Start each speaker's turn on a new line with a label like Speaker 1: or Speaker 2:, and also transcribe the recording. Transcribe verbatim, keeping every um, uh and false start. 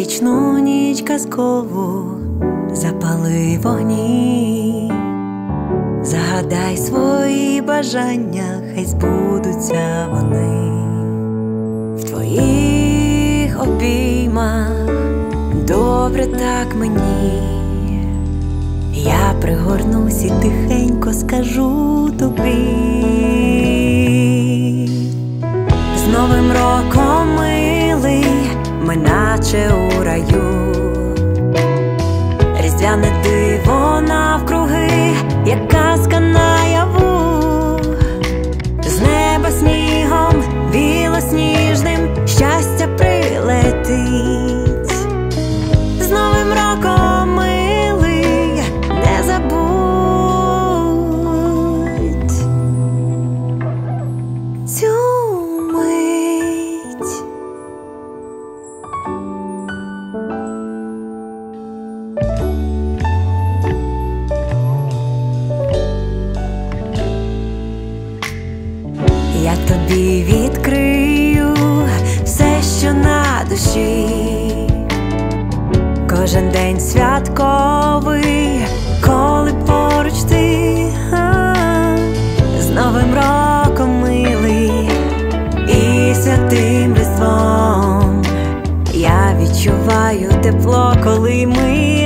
Speaker 1: новорічну ніч казкову запали вогні, загадай свої бажання, хай збудуться вони. В твоїх обіймах добре так мені, я пригорнусь і тихенько скажу тобі: з Новим роком, милий, ми наче у раю, різдвяне диво навкруги, як казка наяву. З неба снігом білосніжним щастя прилетить. З Новим роком, милий, не забудь цю мить. Я тобі відкрию все, що на душі. Кожен день святковий, коли поруч ти. А, з Новим роком, милий, і святим Різдвом. Я відчуваю тепло, коли ми